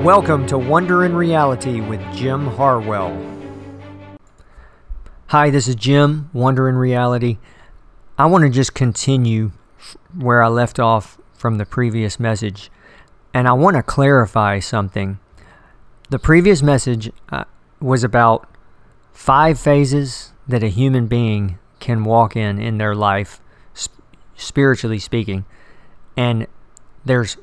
Welcome to Wonder in Reality with Jim Harwell. Hi, this is Jim, Wonder in Reality. I want to just continue where I left off from the previous message, and I want to clarify something. The previous message was about 5 phases that a human being can walk in their life, spiritually speaking, and there's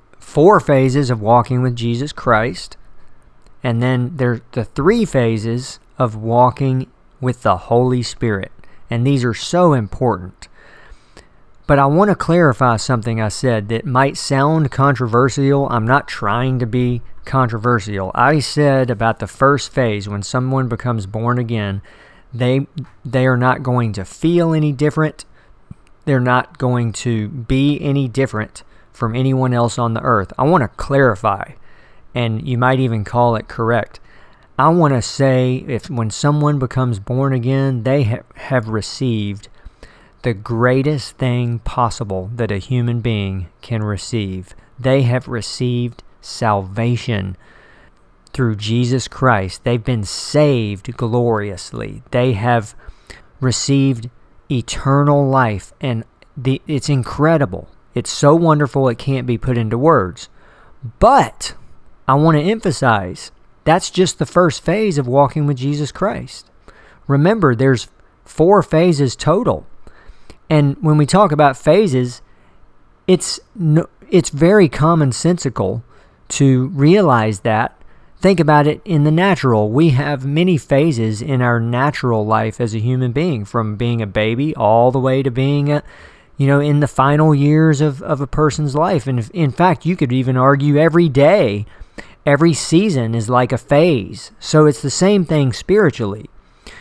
4 phases of walking with Jesus Christ, and then there's the 3 phases of walking with the Holy Spirit, and these are so important. But I want to clarify something I said that might sound controversial. I'm not trying to be controversial. I said about the first phase, when someone becomes born again, they are not going to feel any different. They're not going to be any different from anyone else on the earth. I want to clarify, and you might even call it correct. I want to say when someone becomes born again, they have received the greatest thing possible that a human being can receive. They have received salvation through Jesus Christ. They've been saved gloriously. They have received eternal life, and it's incredible. It's so wonderful it can't be put into words. But I want to emphasize, that's just the first phase of walking with Jesus Christ. Remember, there's 4 phases total. And when we talk about phases, it's very commonsensical to realize that. Think about it in the natural. We have many phases in our natural life as a human being, from being a baby all the way to being in the final years of a person's life. And in fact, you could even argue every day, every season is like a phase. So it's the same thing spiritually.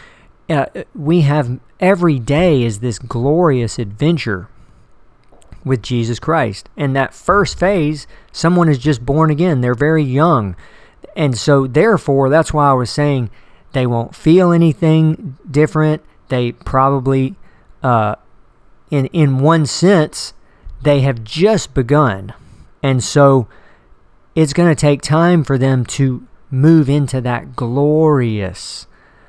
We have every day is this glorious adventure with Jesus Christ. And that first phase, someone is just born again. They're very young. And so therefore, that's why I was saying they won't feel anything different. They probably, in one sense, they have just begun. And so it's going to take time for them to move into that glorious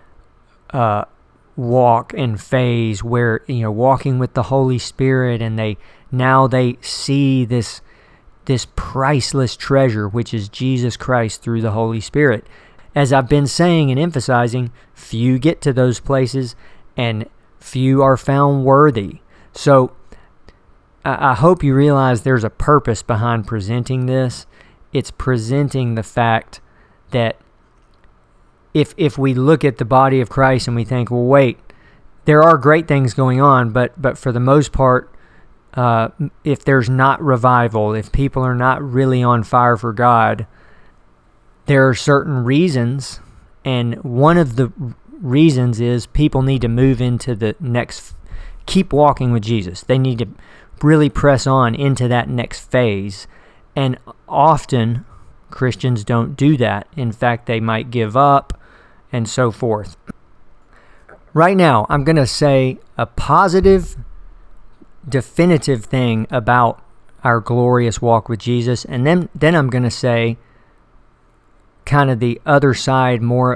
walk and phase where, walking with the Holy Spirit, and they see this priceless treasure, which is Jesus Christ through the Holy Spirit. As I've been saying and emphasizing, few get to those places and few are found worthy. So I hope you realize there's a purpose behind presenting this. It's presenting the fact that if we look at the body of Christ and we think, well, wait, there are great things going on, but for the most part, if there's not revival, if people are not really on fire for God, there are certain reasons, and one of the reasons is people need to move into the next, keep walking with Jesus. They need to really press on into that next phase, and often Christians don't do that. In fact, they might give up and so forth. Right now, I'm going to say a positive, definitive thing about our glorious walk with Jesus, and then I'm going to say kind of the other side, more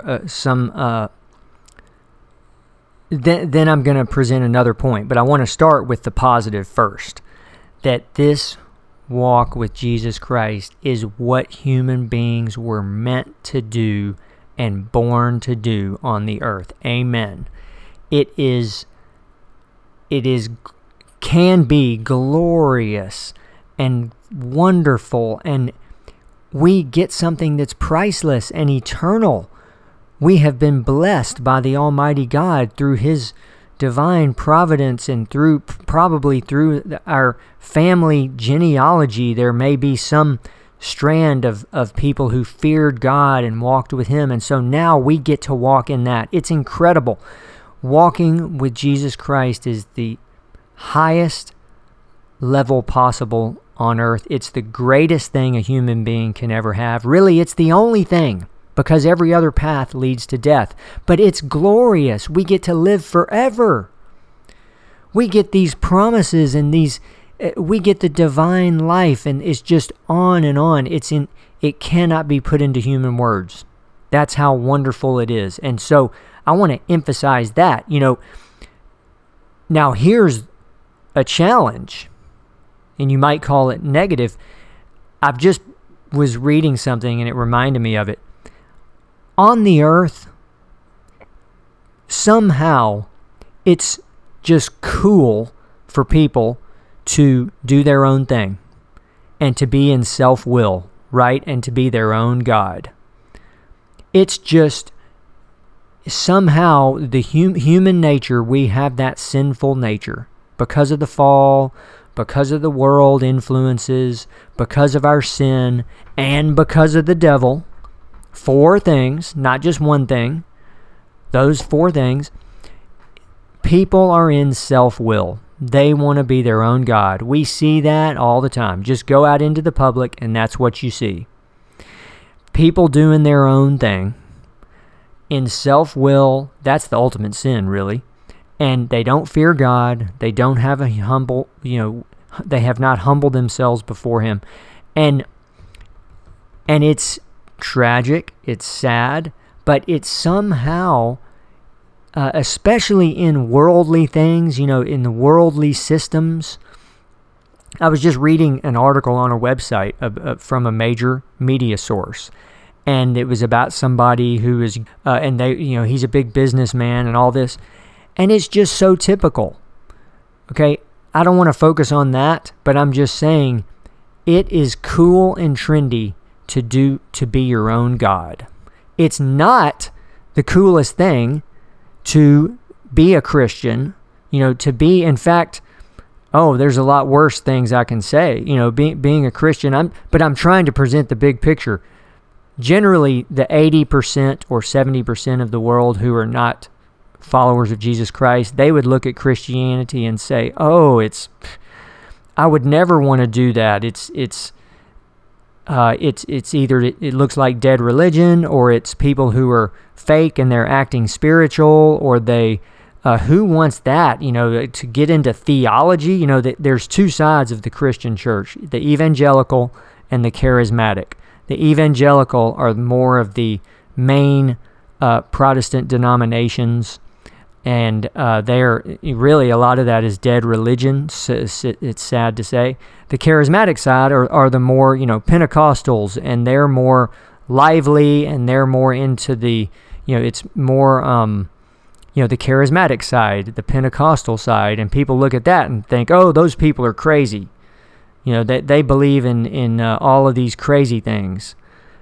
then I'm going to present another point, but I want to start with the positive first, that this walk with Jesus Christ is what human beings were meant to do and born to do on the earth. Amen. It can be glorious and wonderful, and we get something that's priceless and eternal. We have been blessed by the Almighty God through His divine providence, and probably through our family genealogy. There may be some strand of people who feared God and walked with Him, and so now we get to walk in that. It's incredible. Walking with Jesus Christ is the highest level possible on earth. It's the greatest thing a human being can ever have. Really, it's the only thing, because every other path leads to death. But it's glorious. We get to live forever. We get these promises and we get the divine life, and it's just on and on. It's It cannot be put into human words. That's how wonderful it is. And so I want to emphasize that. Now here's a challenge, and you might call it negative. I've just was reading something and it reminded me of it. On the earth, somehow it's just cool for people to do their own thing and to be in self-will, right? And to be their own God. It's just somehow the human nature, we have that sinful nature because of the fall, because of the world influences, because of our sin, and because of the devil. 4 things, not just one thing. Those 4 things. People are in self-will. They want to be their own God. We see that all the time. Just go out into the public and that's what you see. People doing their own thing. In self-will, that's the ultimate sin, really. And they don't fear God. They don't have a humble, they have not humbled themselves before Him. And it's tragic, it's sad, but it's somehow, especially in worldly things, in the worldly systems. I was just reading an article on a website from a major media source. And it was about somebody who is, and they, he's a big businessman and all this. And it's just so typical. Okay, I don't want to focus on that, but I'm just saying it is cool and trendy to be your own God. It's not the coolest thing to be a Christian, to be, in fact, there's a lot worse things I can say, being a Christian. But I'm trying to present the big picture. Generally, the 80% or 70% of the world who are not followers of Jesus Christ, they would look at Christianity and say, I would never want to do that. It's either it looks like dead religion, or it's people who are fake and they're acting spiritual, or they who wants that, to get into theology. There's 2 sides of the Christian church, the evangelical and the charismatic. The evangelical are more of the main Protestant denominations, and they're really, a lot of that is dead religion. So it's sad to say. The charismatic side are the more, Pentecostals, and they're more lively, and they're more into the, it's more, the charismatic side, the Pentecostal side, and people look at that and think, those people are crazy. They believe in all of these crazy things.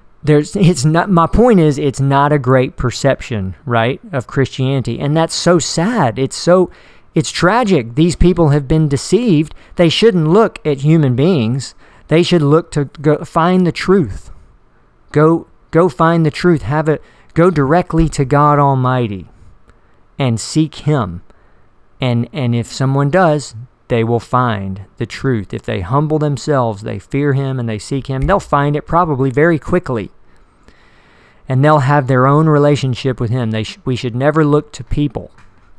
My point is, it's not a great perception, right, of Christianity, and that's so sad. It's tragic. These people have been deceived. They shouldn't look at human beings. They should look to go find the truth. Go find the truth. Go directly to God Almighty, and seek Him. And if someone does, they will find the truth. If they humble themselves, they fear Him, and they seek Him, they'll find it probably very quickly. And they'll have their own relationship with Him. We should never look to people.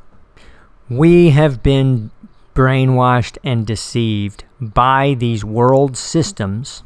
We have been brainwashed and deceived by these world systems.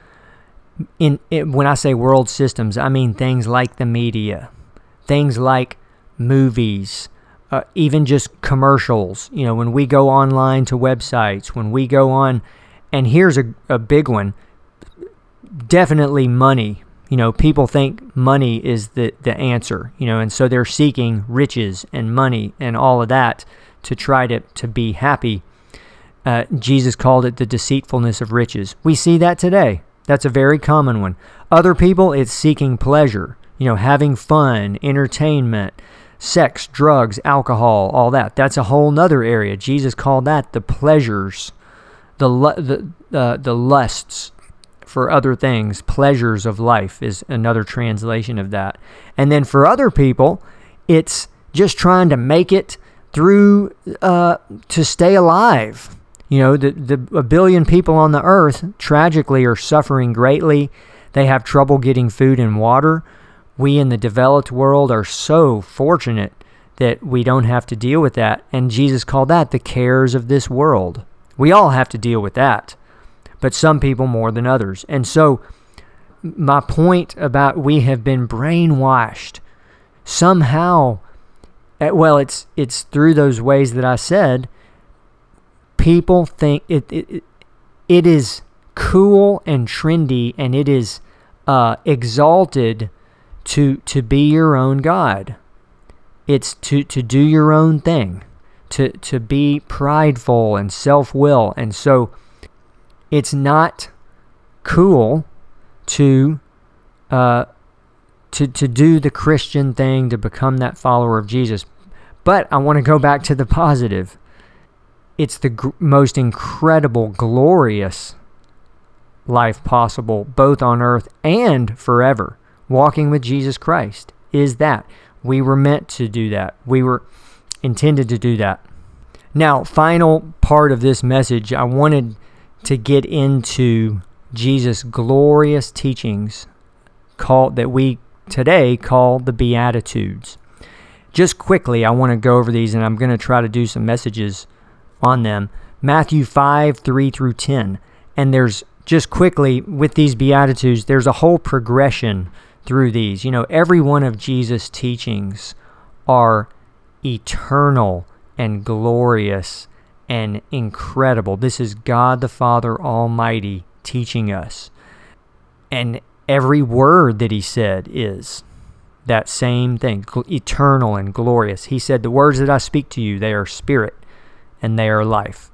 When I say world systems, I mean things like the media, things like movies, even just commercials. When we go online to websites, when we go on, and here's a big one, definitely money. People think money is the answer, and so they're seeking riches and money and all of that to try to be happy. Jesus called it the deceitfulness of riches. We see that today. That's a very common one. Other people, it's seeking pleasure, having fun, entertainment, sex, drugs, alcohol, all that. That's a whole nother area. Jesus called that the pleasures, the lusts for other things. Pleasures of life is another translation of that. And then for other people, it's just trying to make it through to stay alive. A billion people on the earth tragically are suffering greatly. They have trouble getting food and water. We in the developed world are so fortunate that we don't have to deal with that. And Jesus called that the cares of this world. We all have to deal with that, but some people more than others. And so my point about we have been brainwashed somehow. Well, it's through those ways that I said. People think it is cool and trendy, and it is exalted to be your own God. It's to do your own thing, to be prideful and self-will. And so it's not cool to do the Christian thing, to become that follower of Jesus. But I want to go back to the positive. It's the most incredible, glorious life possible, both on earth and forever. Walking with Jesus Christ is that. We were meant to do that. We were intended to do that. Now, final part of this message, I wanted to get into Jesus' glorious teachings that we today call the Beatitudes. Just quickly, I want to go over these, and I'm going to try to do some messages on them. Matthew 5, 3 through 10. And there's, just quickly, with these Beatitudes, there's a whole progression through these. Every one of Jesus' teachings are eternal and glorious and incredible. This is God the Father Almighty teaching us. And every word that he said is that same thing, eternal and glorious. He said, the words that I speak to you, they are spirit and they are life.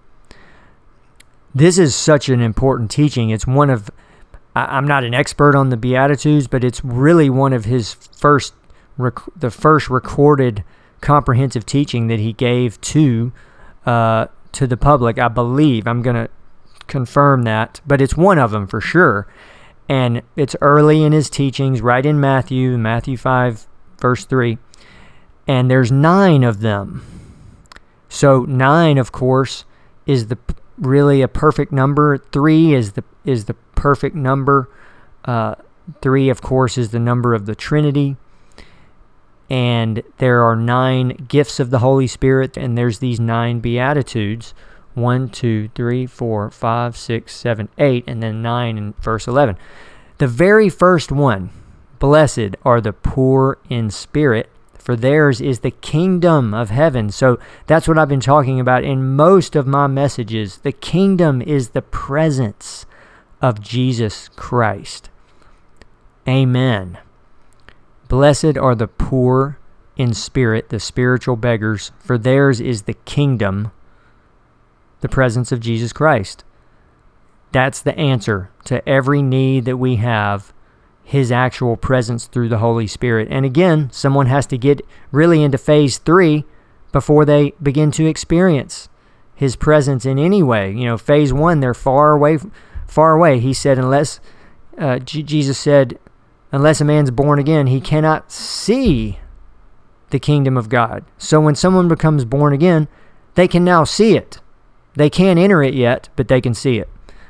This is such an important teaching. It's one of, I'm not an expert on the Beatitudes, but it's really one of his the first recorded comprehensive teaching that he gave to the public, I believe. I'm going to confirm that, but it's one of them for sure. And it's early in his teachings, right in Matthew 5, verse 3. And there's 9 of them. So 9, of course, is really a perfect number. 3 is the perfect number. 3, of course, is the number of the Trinity. And there are 9 gifts of the Holy Spirit, and there's these 9 Beatitudes. 1, 2, 3, 4, 5, 6, 7, 8, and then 9 in verse 11. The very first one, blessed are the poor in spirit, for theirs is the kingdom of heaven. So that's what I've been talking about in most of my messages. The kingdom is the presence of Jesus Christ. Amen. Blessed are the poor in spirit, the spiritual beggars, for theirs is the kingdom, the presence of Jesus Christ. That's the answer to every need that we have, his actual presence through the Holy Spirit. And again, someone has to get really into phase 3 before they begin to experience his presence in any way. Phase 1, they're far away. He said, Jesus said, unless a man's born again, he cannot see the kingdom of God. So when someone becomes born again, they can now see it. They can't enter it yet, but they can see it.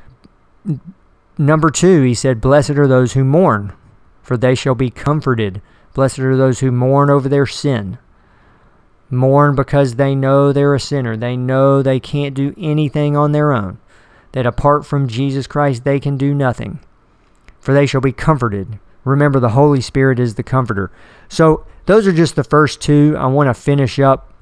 Number 2, he said, blessed are those who mourn, for they shall be comforted. Blessed are those who mourn over their sin. Mourn because they know they're a sinner. They know they can't do anything on their own, that apart from Jesus Christ, they can do nothing. For they shall be comforted. Remember, the Holy Spirit is the comforter. So those are just the first 2. I want to finish up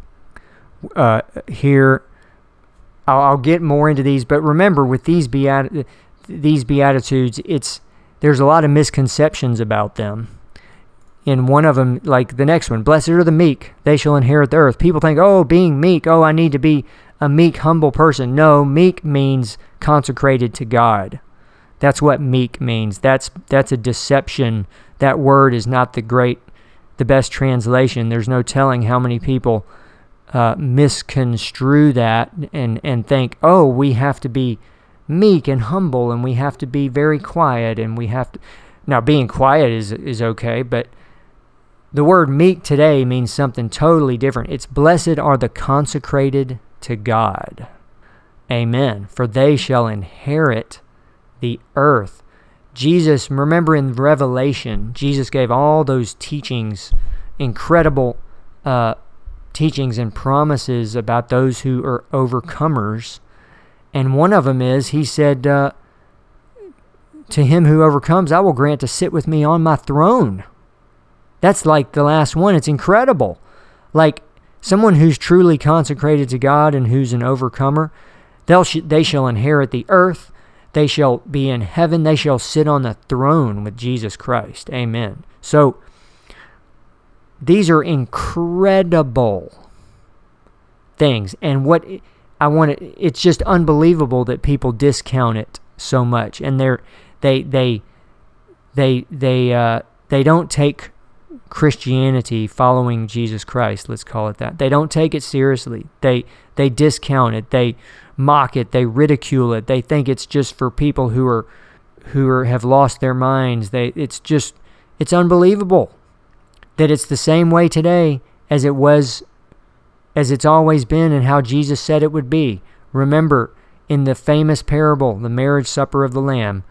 here. I'll get more into these, but remember, with these Beatitudes, there's a lot of misconceptions about them. In one of them, like the next one, blessed are the meek, they shall inherit the earth. People think, being meek, I need to be a meek, humble person. No, meek means consecrated to God. That's what meek means. That's a deception. That word is not the best translation. There's no telling how many people misconstrue that and think, we have to be meek and humble, and we have to be very quiet, and we have to. Now, being quiet is okay, but the word meek today means something totally different. It's blessed are the consecrated to God. Amen. For they shall inherit the earth. Jesus, remember in Revelation, Jesus gave all those teachings, incredible teachings and promises about those who are overcomers. And one of them is, he said, to him who overcomes, I will grant to sit with me on my throne. That's like the last one. It's incredible. Like someone who's truly consecrated to God and who's an overcomer, they shall inherit the earth. They shall be in heaven. They shall sit on the throne with Jesus Christ. Amen. So these are incredible things. And it's just unbelievable that people discount it so much. And they don't take Christianity, following Jesus Christ, let's call it that. They don't take it seriously. They discount it. They mock it. They ridicule it. They think it's just for people who have lost their minds. It's unbelievable that it's the same way today as it's always been, and how Jesus said it would be. Remember, in the famous parable, the marriage supper of the Lamb,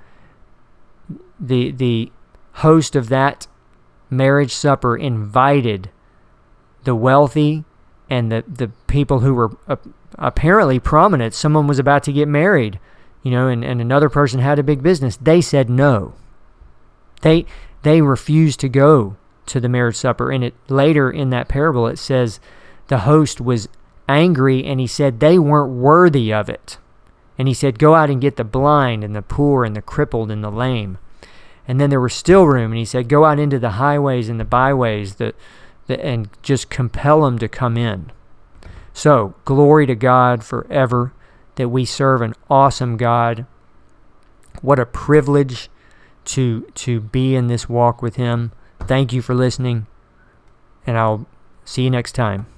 the host of that marriage supper invited the wealthy and the people who were apparently prominent. Someone was about to get married, and another person had a big business. They said no. They refused to go to the marriage supper. And later in that parable, it says the host was angry and he said they weren't worthy of it. And he said, go out and get the blind and the poor and the crippled and the lame. And then there was still room, and he said, go out into the highways and the byways and just compel them to come in. So, glory to God forever that we serve an awesome God. What a privilege to be in this walk with him. Thank you for listening, and I'll see you next time.